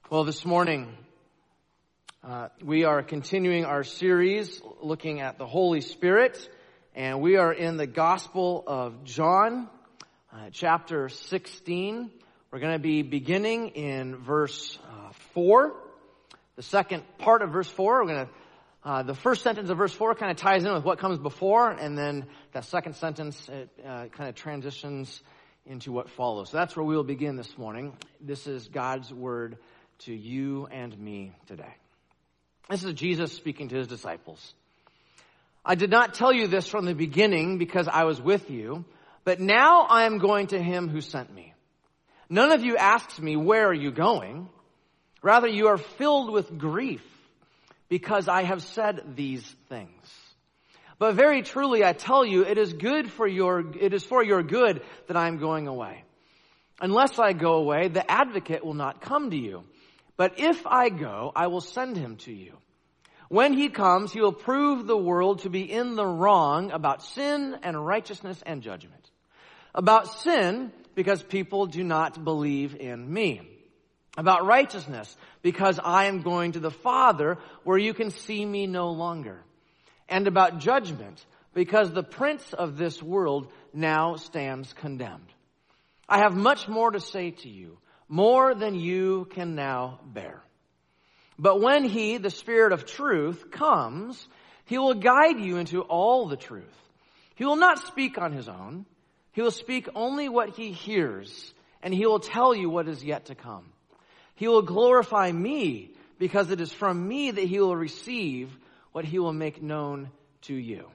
Well, this morning, we are continuing our series looking at the Holy Spirit, and we are in the Gospel of John, chapter 16. We're going to be beginning in verse 4. The second part of verse 4, the first sentence of verse 4 kind of ties in with what comes before, and then that second sentence kind of transitions into what follows. So that's where we will begin this morning. This is God's Word to you and me today. This is Jesus speaking to his disciples. I did not tell you this from the beginning because I was with you, but now I am going to him who sent me. None of you asks me, where are you going? Rather, you are filled with grief because I have said these things. But very truly, I tell you, it is for your good that I am going away. Unless I go away, the advocate will not come to you. But if I go, I will send him to you. When he comes, he will prove the world to be in the wrong about sin and righteousness and judgment. About sin, because people do not believe in me. About righteousness, because I am going to the Father where you can see me no longer. And about judgment, because the prince of this world now stands condemned. I have much more to say to you, more than you can now bear. But when he, the Spirit of truth, comes, he will guide you into all the truth. He will not speak on his own. He will speak only what he hears, and he will tell you what is yet to come. He will glorify me, because it is from me that he will receive what he will make known to you.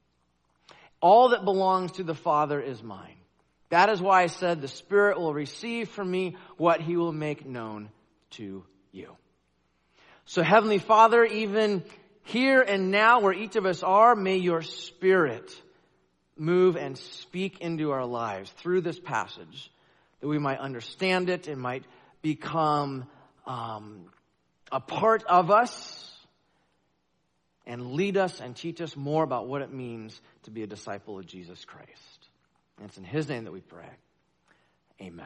All that belongs to the Father is mine. That is why I said the Spirit will receive from me what he will make known to you. So Heavenly Father, even here and now where each of us are, may your Spirit move and speak into our lives through this passage, that we might understand it and might become a part of us and lead us and teach us more about what it means to be a disciple of Jesus Christ. And it's in his name that we pray. Amen.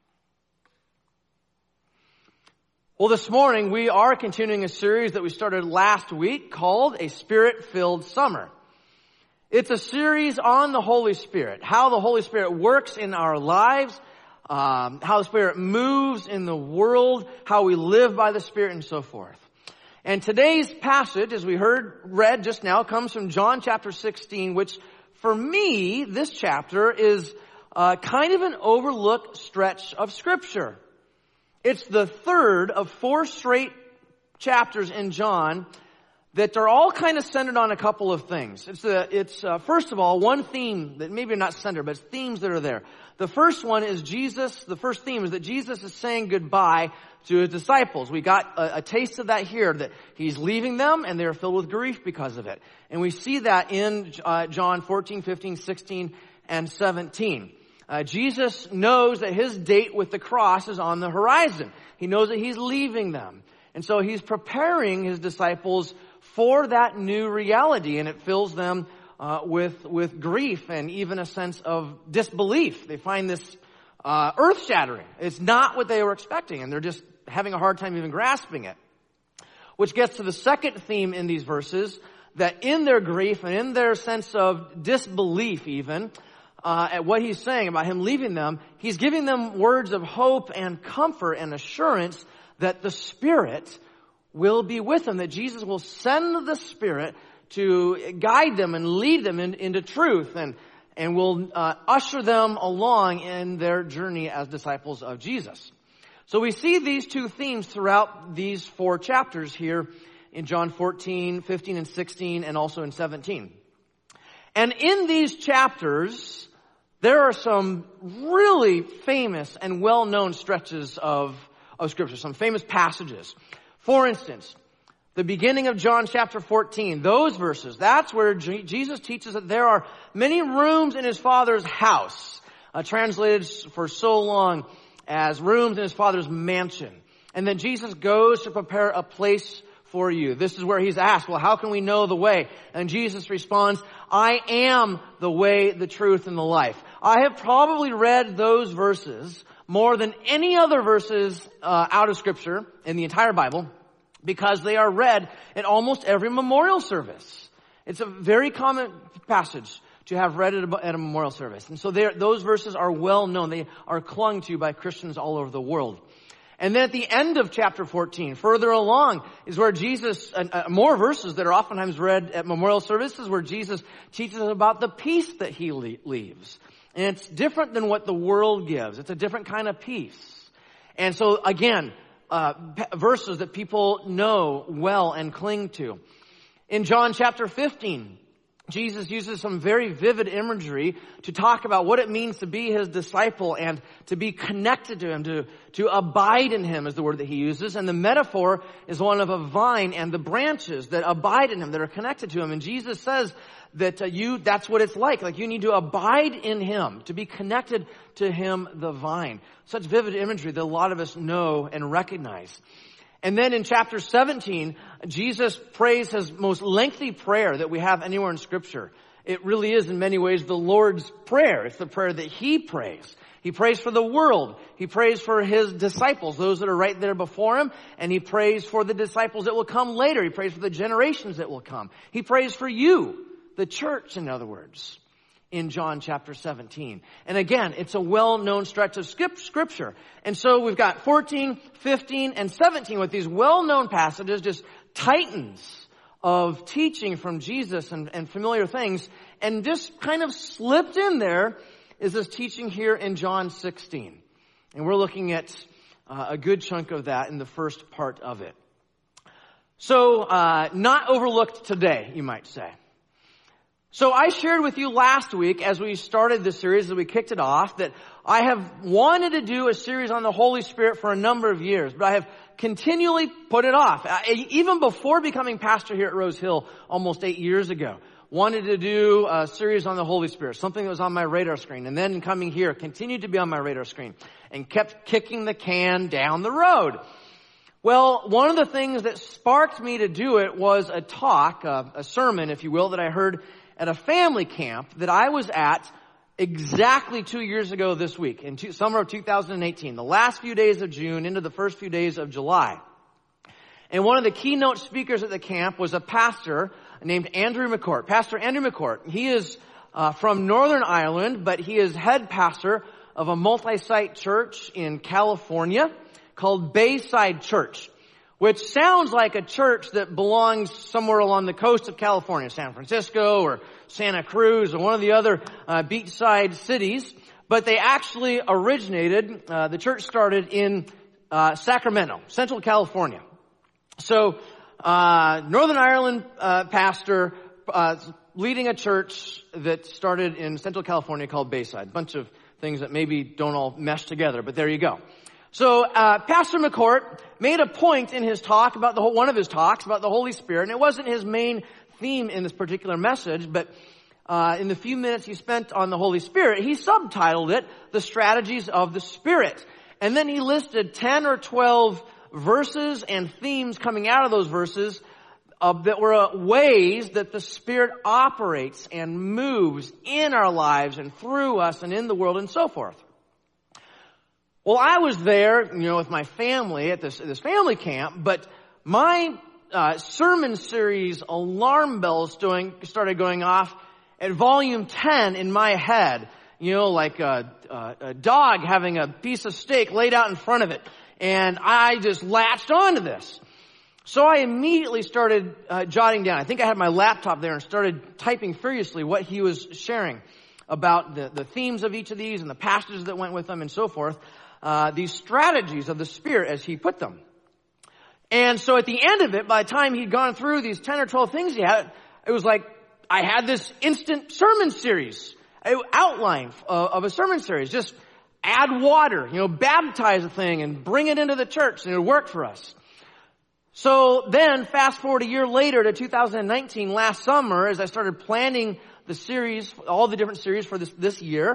Well, this morning we are continuing a series that we started last week called A Spirit-Filled Summer. It's a series on the Holy Spirit, how the Holy Spirit works in our lives, how the Spirit moves in the world, how we live by the Spirit, and so forth. And today's passage, as we read just now, comes from John chapter 16, which for me, this chapter is kind of an overlooked stretch of Scripture. It's the third of 4 straight chapters in John that are all kind of centered on a couple of things. It's first of all, one theme that maybe not centered, but it's themes that are there. The first one is Jesus. The first theme is that Jesus is saying goodbye to his disciples. We got a taste of that here, that he's leaving them and they're filled with grief because of it. And we see that in John 14, 15, 16, and 17. Jesus knows that his date with the cross is on the horizon. He knows that he's leaving them. And so he's preparing his disciples for that new reality, and it fills them with grief and even a sense of disbelief. They find this earth-shattering. It's not what they were expecting, and they're just having a hard time even grasping it. Which gets to the second theme in these verses, that in their grief and in their sense of disbelief even, at what he's saying about him leaving them, he's giving them words of hope and comfort and assurance that the Spirit will be with them, that Jesus will send the Spirit to guide them and lead them into truth and will usher them along in their journey as disciples of Jesus. So we see these two themes throughout these 4 chapters here in John 14, 15, and 16, and also in 17. And in these chapters, there are some really famous and well-known stretches of Scripture, some famous passages. For instance, the beginning of John chapter 14, those verses, that's where Jesus teaches that there are many rooms in his Father's house, translated for so long as rooms in his Father's mansion. And then Jesus goes to prepare a place for you. This is where he's asked, well, how can we know the way? And Jesus responds, I am the way, the truth, and the life. I have probably read those verses more than any other verses out of Scripture in the entire Bible, because they are read in almost every memorial service. It's a very common passage to have read at a memorial service. And so those verses are well known. They are clung to by Christians all over the world. And then at the end of chapter 14, further along, is where Jesus, more verses that are oftentimes read at memorial services, where Jesus teaches about the peace that he leaves. And it's different than what the world gives. It's a different kind of peace. And so again, verses that people know well and cling to. In John chapter 15, Jesus uses some very vivid imagery to talk about what it means to be his disciple and to be connected to him, to abide in him is the word that he uses. And the metaphor is one of a vine and the branches that abide in him, that are connected to him. And Jesus says that that's what it's like. Like you need to abide in him, to be connected to him, the vine. Such vivid imagery that a lot of us know and recognize. And then in chapter 17, Jesus prays his most lengthy prayer that we have anywhere in Scripture. It really is in many ways the Lord's Prayer. It's the prayer that he prays. He prays for the world. He prays for his disciples, those that are right there before him. And he prays for the disciples that will come later. He prays for the generations that will come. He prays for you, the church, in other words, in John chapter 17. And again, it's a well-known stretch of Scripture. And so we've got 14, 15, and 17 with these well-known passages, just titans of teaching from Jesus and familiar things. And just kind of slipped in there is this teaching here in John 16. And we're looking at a good chunk of that in the first part of it. So, not overlooked today, you might say. So I shared with you last week as we started this series, as we kicked it off, that I have wanted to do a series on the Holy Spirit for a number of years, but I have continually put it off. Even before becoming pastor here at Rose Hill almost 8 years ago, wanted to do a series on the Holy Spirit, something that was on my radar screen. And then coming here, continued to be on my radar screen and kept kicking the can down the road. Well, one of the things that sparked me to do it was a talk, a sermon, if you will, that I heard at a family camp that I was at exactly 2 years ago this week, in summer of 2018, the last few days of June into the first few days of July. And one of the keynote speakers at the camp was a pastor named Andrew McCourt. Pastor Andrew McCourt. He is from Northern Ireland, but he is head pastor of a multi-site church in California called Bayside Church, which sounds like a church that belongs somewhere along the coast of California, San Francisco or Santa Cruz or one of the other beachside cities. But they actually originated, the church started in Sacramento, Central California. So, Northern Ireland pastor leading a church that started in Central California called Bayside. A bunch of things that maybe don't all mesh together, but there you go. So, Pastor McCourt made a point in his talk about one of his talks about the Holy Spirit, and it wasn't his main theme in this particular message, but in the few minutes he spent on the Holy Spirit, he subtitled it, The Strategies of the Spirit. And then he listed 10 or 12 verses and themes coming out of those verses that were ways that the Spirit operates and moves in our lives and through us and in the world and so forth. Well, I was there, with my family at this family camp, but my sermon series alarm bells started going off at volume 10 in my head. Like a dog having a piece of steak laid out in front of it. And I just latched onto this. So I immediately started jotting down. I think I had my laptop there and started typing furiously what he was sharing about the themes of each of these and the passages that went with them and so forth. These strategies of the Spirit as he put them. And so at the end of it, by the time he'd gone through these 10 or 12 things he had, it was like I had this instant sermon series, outline of a sermon series. Just add water, baptize a thing and bring it into the church, and it worked for us. So then, fast forward a year later to 2019, last summer, as I started planning the series, all the different series for this year,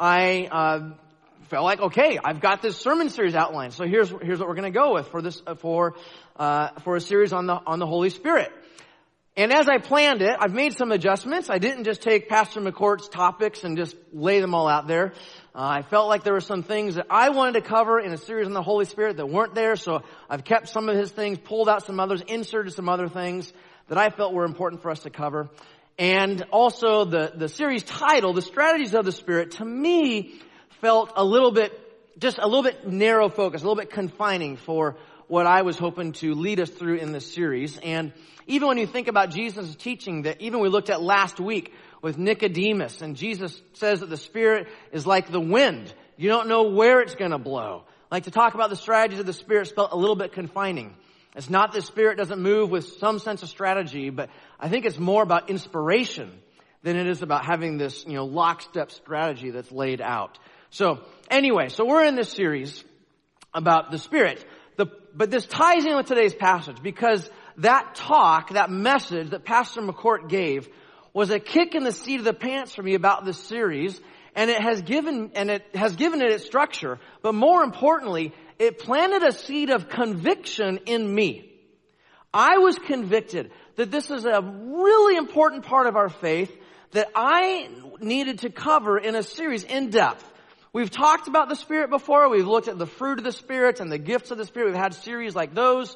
I felt like, okay, I've got this sermon series outlined. So here's what we're going to go with for this for a series on the Holy Spirit. And as I planned it, I've made some adjustments. I didn't just take Pastor McCourt's topics and just lay them all out there. I felt like there were some things that I wanted to cover in a series on the Holy Spirit that weren't there, so I've kept some of his things, pulled out some others, inserted some other things that I felt were important for us to cover. And also the series title, The Strategies of the Spirit, to me felt a little bit narrow focus, a little bit confining for what I was hoping to lead us through in this series. And even when you think about Jesus' teaching that even we looked at last week with Nicodemus, and Jesus says that the Spirit is like the wind. You don't know where it's going to blow. Like to talk about the strategies of the Spirit felt a little bit confining. It's not the Spirit doesn't move with some sense of strategy, but I think it's more about inspiration than it is about having this, lockstep strategy that's laid out. So anyway, we're in this series about the Spirit. But this ties in with today's passage because that message that Pastor McCourt gave was a kick in the seat of the pants for me about this series, and it has given it its structure, but more importantly, it planted a seed of conviction in me. I was convicted that this is a really important part of our faith that I needed to cover in a series in depth. We've talked about the Spirit before. We've looked at the fruit of the Spirit and the gifts of the Spirit. We've had series like those.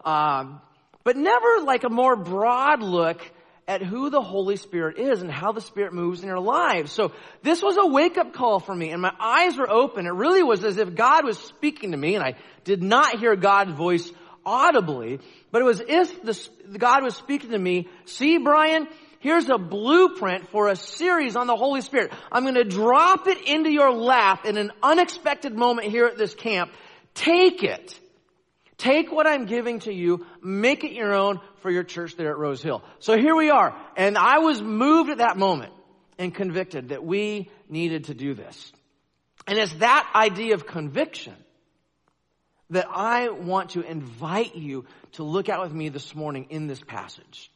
But never like a more broad look at who the Holy Spirit is and how the Spirit moves in our lives. So this was a wake-up call for me, and my eyes were open. It really was as if God was speaking to me, and I did not hear God's voice audibly, but it was as if God was speaking to me. See, Brian, here's a blueprint for a series on the Holy Spirit. I'm going to drop it into your lap in an unexpected moment here at this camp. Take it. Take what I'm giving to you, make it your own for your church there at Rose Hill. So here we are. And I was moved at that moment and convicted that we needed to do this. And it's that idea of conviction that I want to invite you to look at with me this morning in this passage.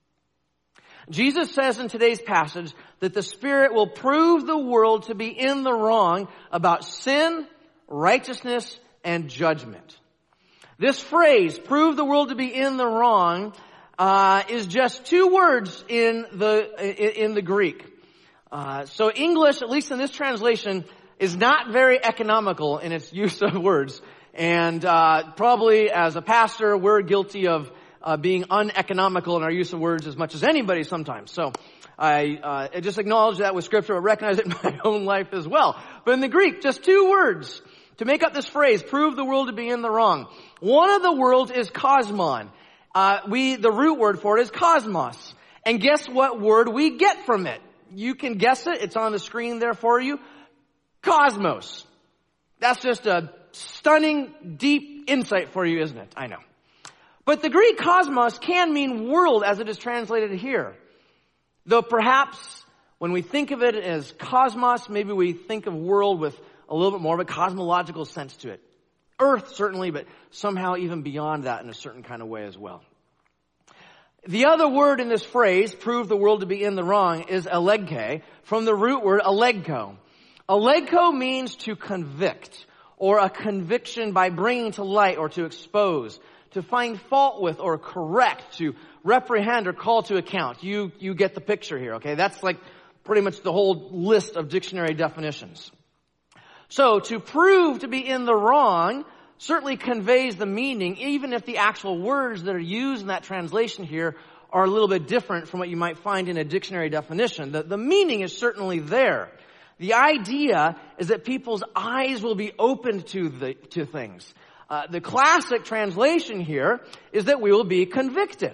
Jesus says in today's passage that the Spirit will prove the world to be in the wrong about sin, righteousness, and judgment. This phrase, prove the world to be in the wrong, is just two words in the Greek. So English, at least in this translation, is not very economical in its use of words. And probably as a pastor, we're guilty of being uneconomical in our use of words as much as anybody sometimes. So I just acknowledge that with Scripture, but recognize it in my own life as well. But in the Greek, just two words to make up this phrase, prove the world to be in the wrong. One of the worlds is cosmon. The root word for it is cosmos. And guess what word we get from it? You can guess it. It's on the screen there for you. Cosmos. That's just a stunning, deep insight for you, isn't it? I know. But the Greek cosmos can mean world as it is translated here. Though perhaps when we think of it as cosmos, maybe we think of world with a little bit more of a cosmological sense to it. Earth, certainly, but somehow even beyond that in a certain kind of way as well. The other word in this phrase, prove the world to be in the wrong, is elegke, from the root word elegko. Elegko means to convict, or a conviction by bringing to light or to expose, to find fault with or correct, to reprehend or call to account. You get the picture here, okay? That's like pretty much the whole list of dictionary definitions. So to prove to be in the wrong certainly conveys the meaning, even if the actual words that are used in that translation here are a little bit different from what you might find in a dictionary definition. The meaning is certainly there. The idea is that people's eyes will be opened to things. The classic translation here is that we will be convicted.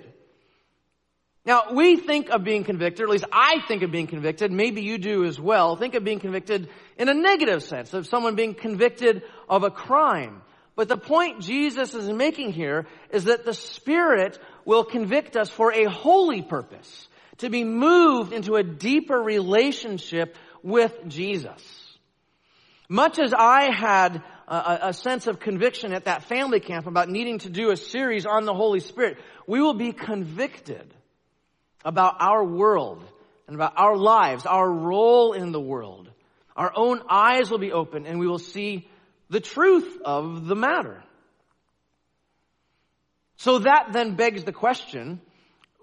Now, we think of being convicted, or at least I think of being convicted, maybe you do as well, think of being convicted in a negative sense, of someone being convicted of a crime. But the point Jesus is making here is that the Spirit will convict us for a holy purpose, to be moved into a deeper relationship with Jesus. Much as I had a sense of conviction at that family camp about needing to do a series on the Holy Spirit, we will be convicted about our world and about our lives, our role in the world. Our own eyes will be open and we will see the truth of the matter. So that then begs the question,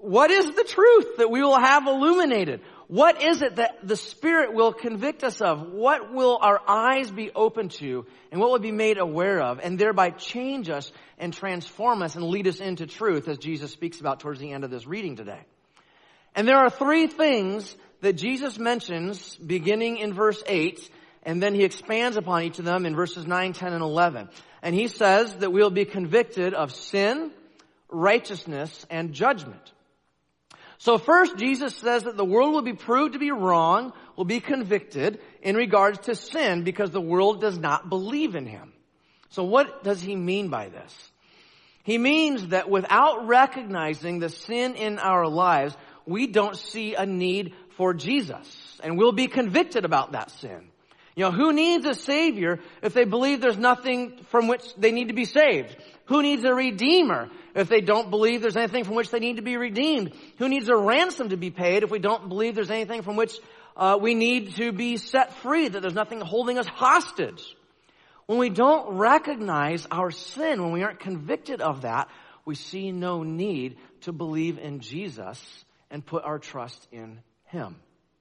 what is the truth that we will have illuminated? What is it that the Spirit will convict us of? What will our eyes be open to, and what will be made aware of, and thereby change us and transform us and lead us into truth, as Jesus speaks about towards the end of this reading today. And there are three things that Jesus mentions beginning in verse 8, and then he expands upon each of them in verses 9, 10, and 11. And he says that we'll be convicted of sin, righteousness, and judgment. So first, Jesus says that the world will be proved to be wrong, will be convicted in regards to sin because the world does not believe in him. So what does he mean by this? He means that without recognizing the sin in our lives, we don't see a need for Jesus, and we'll be convicted about that sin. You know, who needs a Savior if they believe there's nothing from which they need to be saved? Who needs a Redeemer if they don't believe there's anything from which they need to be redeemed? Who needs a ransom to be paid if we don't believe there's anything from which we need to be set free, that there's nothing holding us hostage? When we don't recognize our sin, when we aren't convicted of that, we see no need to believe in Jesus and put our trust in him.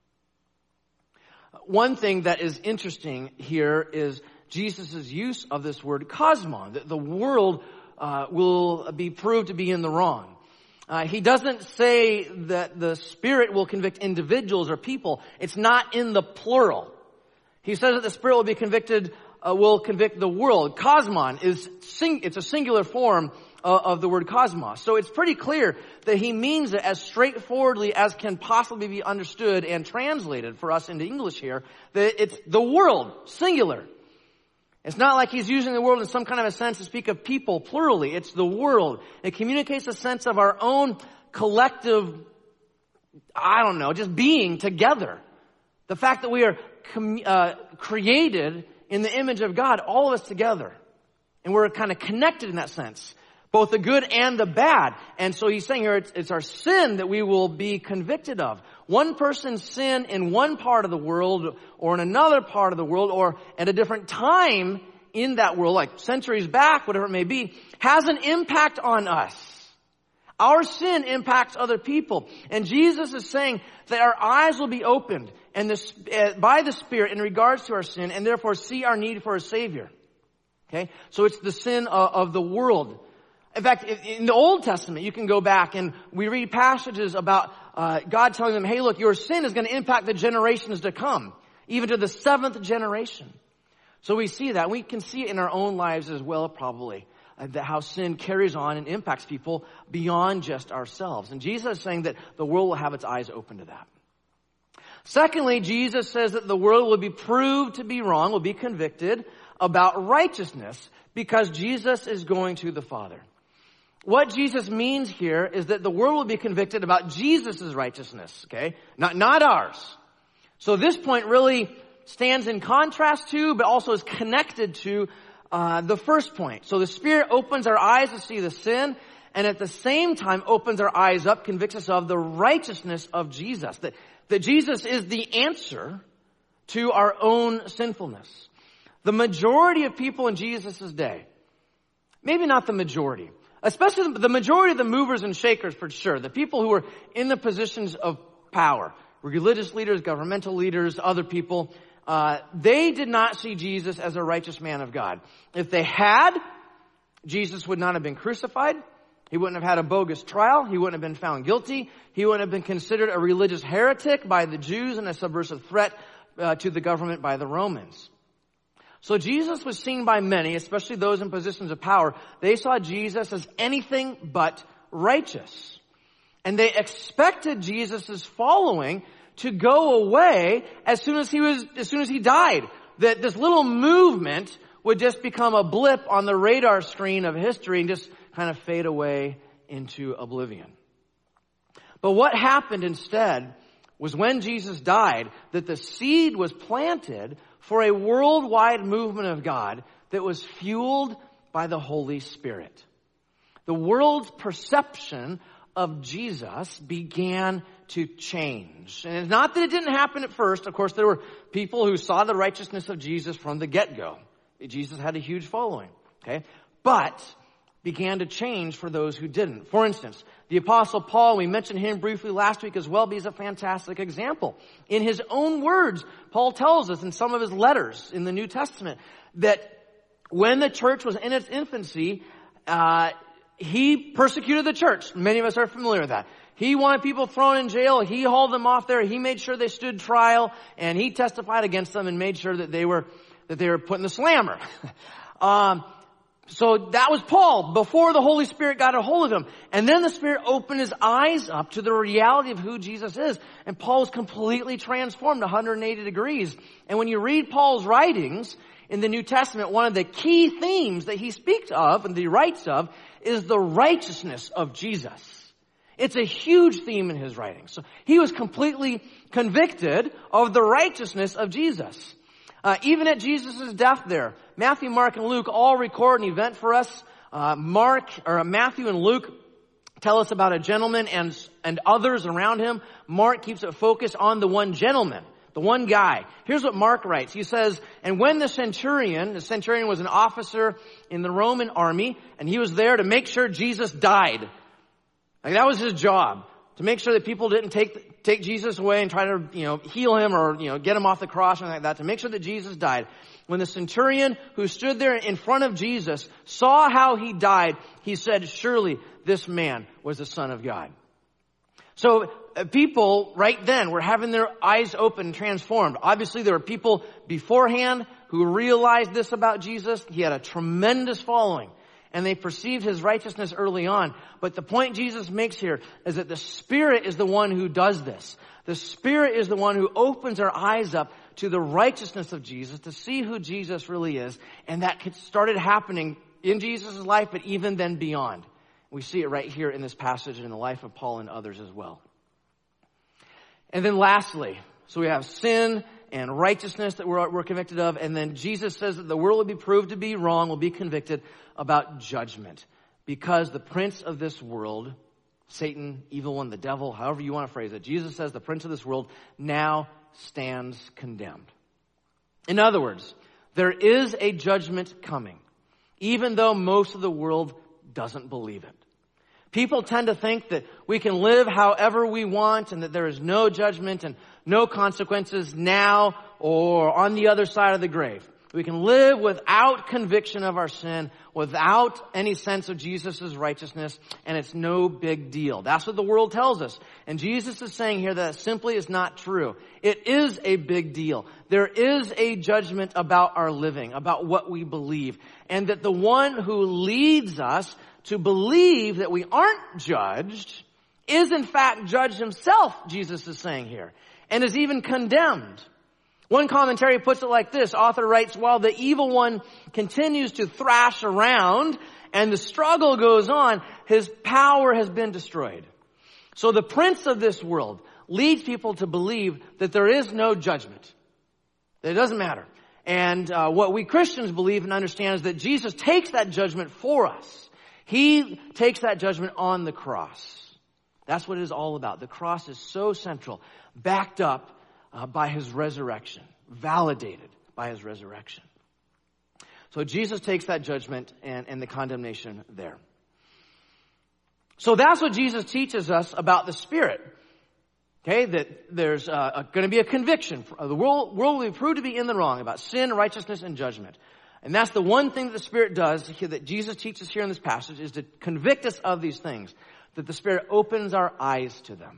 One thing that is interesting here is Jesus' use of this word cosmon, that the world will be proved to be in the wrong. He doesn't say that the Spirit will convict individuals or people. It's not in the plural. He says that the Spirit will convict the world. Cosmon it's a singular form of the word cosmos. So it's pretty clear that he means it as straightforwardly as can possibly be understood and translated for us into English here, that it's the world, singular. It's not like he's using the world in some kind of a sense to speak of people plurally. It's the world. It communicates a sense of our own collective, just being together. The fact that we are created in the image of God, all of us together. And we're kind of connected in that sense, both the good and the bad. And so he's saying here it's our sin that we will be convicted of. One person's sin in one part of the world or in another part of the world or at a different time in that world, like centuries back, whatever it may be, has an impact on us. Our sin impacts other people. And Jesus is saying that our eyes will be opened by the Spirit in regards to our sin and therefore see our need for a Savior. Okay? So it's the sin of the world. In fact, in the Old Testament, you can go back and we read passages about God telling them, hey, look, your sin is going to impact the generations to come, even to the 7th generation. So we see that. We can see it in our own lives as well, probably, how sin carries on and impacts people beyond just ourselves. And Jesus is saying that the world will have its eyes open to that. Secondly, Jesus says that the world will be proved to be wrong, will be convicted about righteousness because Jesus is going to the Father. What Jesus means here is that the world will be convicted about Jesus' righteousness, okay? Not ours. So this point really stands in contrast to, but also is connected to the first point. So the Spirit opens our eyes to see the sin, and at the same time opens our eyes up, convicts us of the righteousness of Jesus. That Jesus is the answer to our own sinfulness. The majority of people in Jesus' day, maybe not the majority, especially the majority of the movers and shakers for sure, the people who were in the positions of power, religious leaders, governmental leaders, other people, they did not see Jesus as a righteous man of God. If they had, Jesus would not have been crucified. He wouldn't have had a bogus trial. He wouldn't have been found guilty. He wouldn't have been considered a religious heretic by the Jews and a subversive threat to the government by the Romans. So Jesus was seen by many, especially those in positions of power. They saw Jesus as anything but righteous. And they expected Jesus' following to go away as soon as he died. That this little movement would just become a blip on the radar screen of history and just kind of fade away into oblivion. But what happened instead was when Jesus died, that the seed was planted for a worldwide movement of God that was fueled by the Holy Spirit. The world's perception of Jesus began to change. And it's not that it didn't happen at first. Of course, there were people who saw the righteousness of Jesus from the get-go. Jesus had a huge following. Okay? But began to change for those who didn't. For instance, the Apostle Paul, we mentioned him briefly last week as well, but he's a fantastic example. In his own words, Paul tells us in some of his letters in the New Testament that when the church was in its infancy, he persecuted the church. Many of us are familiar with that. He wanted people thrown in jail. He hauled them off there. He made sure they stood trial, and he testified against them and made sure that they were put in the slammer. So that was Paul before the Holy Spirit got a hold of him. And then the Spirit opened his eyes up to the reality of who Jesus is. And Paul was completely transformed 180 degrees. And when you read Paul's writings in the New Testament, one of the key themes that he speaks of and that he writes of is the righteousness of Jesus. It's a huge theme in his writings. So he was completely convicted of the righteousness of Jesus. Even at Jesus' death there, Matthew, Mark, and Luke all record an event for us. Matthew and Luke tell us about a gentleman and others around him. Mark keeps it focused on the one gentleman, the one guy. Here's what Mark writes. He says, and when the centurion was an officer in the Roman army, and he was there to make sure Jesus died. Like that was his job, to make sure that people didn't take Jesus away and try to, heal him or, get him off the cross or anything like that, to make sure that Jesus died. When the centurion who stood there in front of Jesus saw how he died, he said, surely this man was the Son of God. So people right then were having their eyes open and transformed. Obviously there were people beforehand who realized this about Jesus. He had a tremendous following, and they perceived his righteousness early on. But the point Jesus makes here is that the Spirit is the one who does this. The Spirit is the one who opens our eyes up to the righteousness of Jesus, to see who Jesus really is. And that started happening in Jesus' life, but even then beyond. We see it right here in this passage in the life of Paul and others as well. And then lastly, so we have sin and righteousness that we're convicted of. And then Jesus says that the world will be proved to be wrong, will be convicted about judgment. Because the prince of this world, Satan, evil one, the devil, however you want to phrase it, Jesus says the prince of this world now stands condemned. In other words, there is a judgment coming, even though most of the world doesn't believe it. People tend to think that we can live however we want and that there is no judgment and no consequences now or on the other side of the grave. We can live without conviction of our sin, without any sense of Jesus' righteousness, and it's no big deal. That's what the world tells us. And Jesus is saying here that simply is not true. It is a big deal. There is a judgment about our living, about what we believe, and that the one who leads us to believe that we aren't judged is in fact judged himself, Jesus is saying here, and is even condemned. One commentary puts it like this. Author writes, while the evil one continues to thrash around and the struggle goes on, his power has been destroyed. So the prince of this world leads people to believe that there is no judgment, that it doesn't matter. And what we Christians believe and understand is that Jesus takes that judgment for us. He takes that judgment on the cross. That's what it is all about. The cross is so central, backed up by his resurrection, validated by his resurrection. So Jesus takes that judgment and the condemnation there. So that's what Jesus teaches us about the Spirit. Okay, that there's going to be a conviction. The world will be proved to be in the wrong about sin, righteousness, and judgment. And that's the one thing that the Spirit does, that Jesus teaches here in this passage, is to convict us of these things, that the Spirit opens our eyes to them.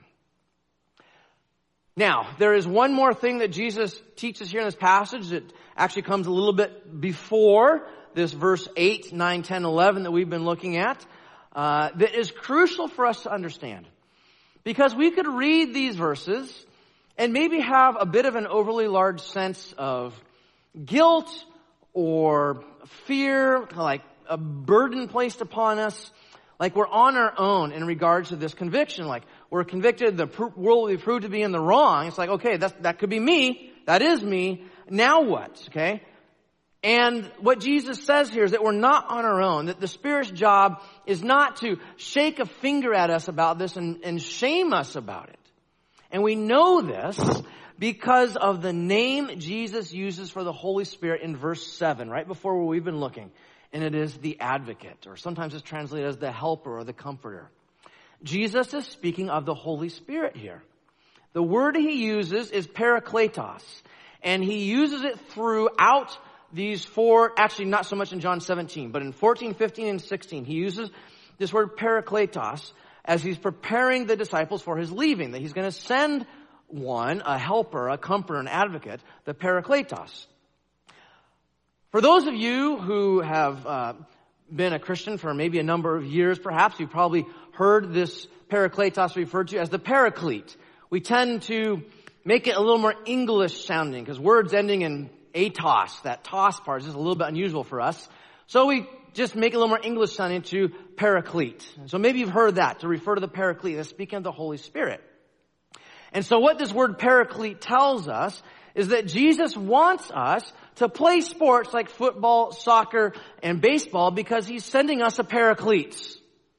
Now, there is one more thing that Jesus teaches here in this passage that actually comes a little bit before this verse 8, 9, 10, 11 that we've been looking at, that is crucial for us to understand. Because we could read these verses and maybe have a bit of an overly large sense of guilt or fear, like a burden placed upon us, like we're on our own in regards to this conviction. Like we're convicted, the world will be proved to be in the wrong. It's like, okay, that could be me. That is me. Now what? Okay? And what Jesus says here is that we're not on our own, that the Spirit's job is not to shake a finger at us about this and shame us about it. And we know this because of the name Jesus uses for the Holy Spirit in verse 7, right before where we've been looking. and it is the advocate, or sometimes it's translated as the helper or the comforter. Jesus is speaking of the Holy Spirit here. The word he uses is parakletos, and he uses it throughout these four, actually not so much in John 17, but in 14, 15, and 16, he uses this word parakletos as he's preparing the disciples for his leaving, that he's going to send one, a helper, a comforter, an advocate, the parakletos. For those of you who have been a Christian for maybe a number of years, perhaps you've probably heard this parakletos referred to as the paraclete. We tend to make it a little more English sounding because words ending in atos, that tos part, is just a little bit unusual for us. So we just make it a little more English sounding to paraclete. And so maybe you've heard that, to refer to the paraclete as speaking of the Holy Spirit. And so what this word paraclete tells us is that Jesus wants us to play sports like football, soccer, and baseball because he's sending us a paraclete.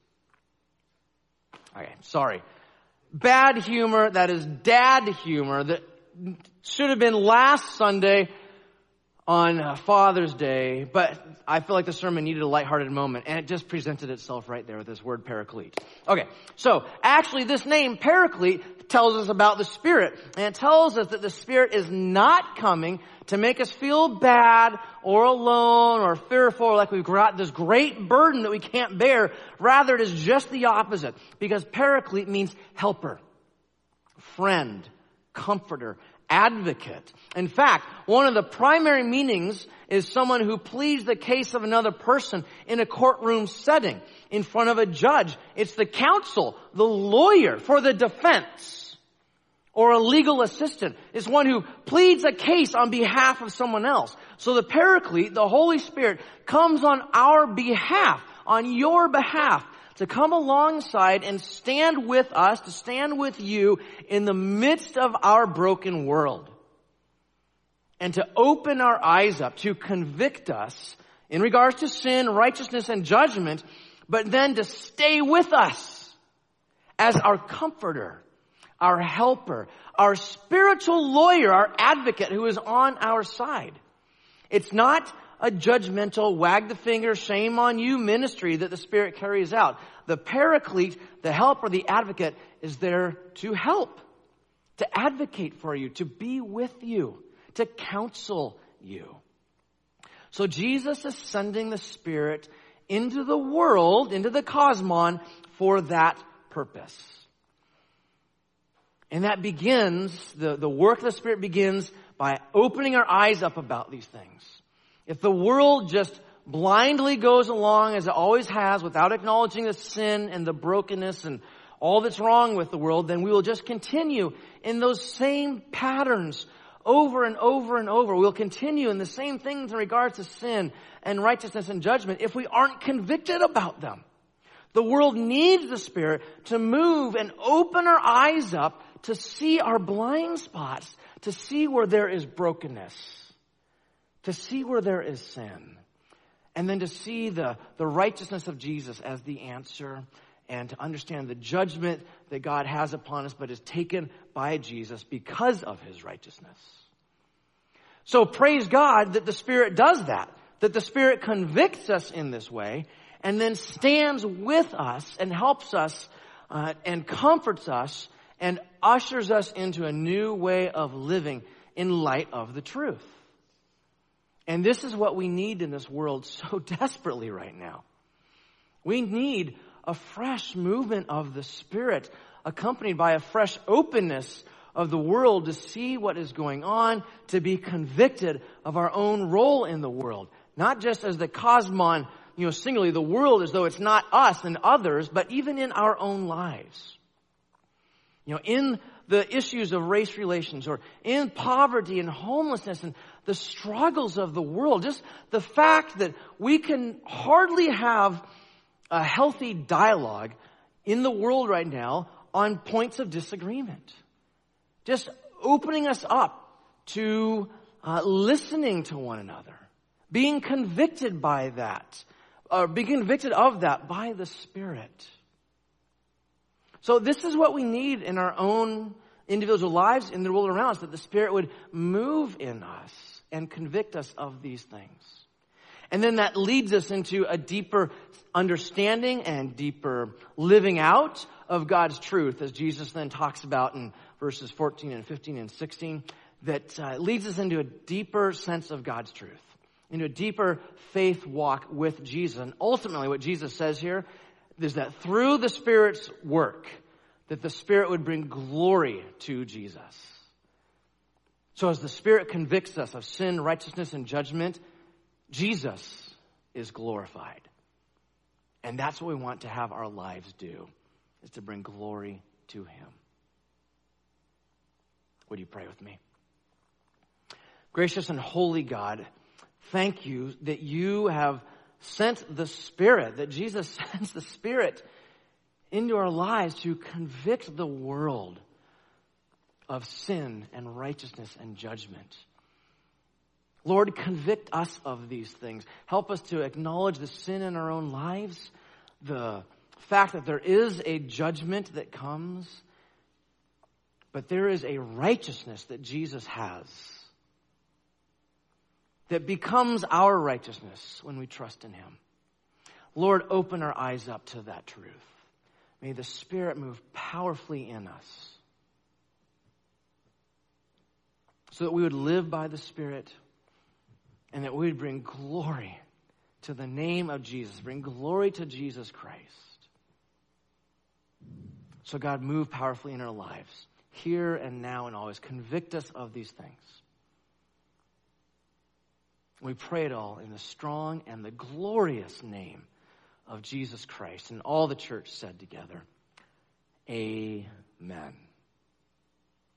Okay, sorry. Bad humor, that is dad humor, that should have been last Sunday on Father's Day, but I feel like the sermon needed a lighthearted moment, and it just presented itself right there with this word paraclete. Okay, so actually this name paraclete tells us about the Spirit, and it tells us that the Spirit is not coming to make us feel bad or alone or fearful or like we've got this great burden that we can't bear. Rather, it is just the opposite, because paraclete means helper, friend, comforter, advocate. In fact, one of the primary meanings is someone who pleads the case of another person in a courtroom setting, in front of a judge. It's the counsel, the lawyer for the defense, or a legal assistant. It's one who pleads a case on behalf of someone else. So the paraclete, the Holy Spirit, comes on our behalf, on your behalf, to come alongside and stand with us, to stand with you in the midst of our broken world. And to open our eyes up, to convict us in regards to sin, righteousness, and judgment, but then to stay with us as our comforter, our helper, our spiritual lawyer, our advocate who is on our side. It's not a judgmental, wag the finger, shame on you ministry that the Spirit carries out. The paraclete, the helper, the advocate is there to help, to advocate for you, to be with you, to counsel you. So Jesus is sending the Spirit into the world, into the cosmon, for that purpose. And that begins, the work of the Spirit begins by opening our eyes up about these things. If the world just blindly goes along as it always has without acknowledging the sin and the brokenness and all that's wrong with the world, then we will just continue in those same patterns over and over and over. We'll continue in the same things in regards to sin and righteousness and judgment if we aren't convicted about them. The world needs the Spirit to move and open our eyes up to see our blind spots, to see where there is brokenness, to see where there is sin, and then to see the righteousness of Jesus as the answer, and to understand the judgment that God has upon us but is taken by Jesus because of his righteousness. So praise God that the Spirit does that the Spirit convicts us in this way and then stands with us and helps us and comforts us and ushers us into a new way of living in light of the truth. And this is what we need in this world so desperately right now. We need a fresh movement of the Spirit accompanied by a fresh openness of the world to see what is going on, to be convicted of our own role in the world. Not just as the cosmon, singularly, the world as though it's not us and others, but even in our own lives. In the issues of race relations or in poverty and homelessness and the struggles of the world, just the fact that we can hardly have a healthy dialogue in the world right now on points of disagreement. Just opening us up to listening to one another, being convicted by that, or being convicted of that by the Spirit. So this is what we need in our own individual lives, in the world around us, that the Spirit would move in us and convict us of these things. And then that leads us into a deeper understanding and deeper living out of God's truth, as Jesus then talks about in verses 14 and 15 and 16, that leads us into a deeper sense of God's truth, into a deeper faith walk with Jesus. And ultimately what Jesus says here is that through the Spirit's work, that the Spirit would bring glory to Jesus. So as the Spirit convicts us of sin, righteousness, and judgment, Jesus is glorified. And that's what we want to have our lives do, is to bring glory to Him. Would you pray with me? Gracious and holy God, thank you that you have sent the Spirit, that Jesus sends the Spirit into our lives to convict the world of sin and righteousness and judgment. Lord, convict us of these things. Help us to acknowledge the sin in our own lives, the fact that there is a judgment that comes, but there is a righteousness that Jesus has that becomes our righteousness when we trust in Him. Lord, open our eyes up to that truth. May the Spirit move powerfully in us so that we would live by the Spirit and that we would bring glory to the name of Jesus, bring glory to Jesus Christ. So God, move powerfully in our lives, here and now and always. Convict us of these things. We pray it all in the strong and the glorious name of Jesus Christ. And all the church said together, Amen.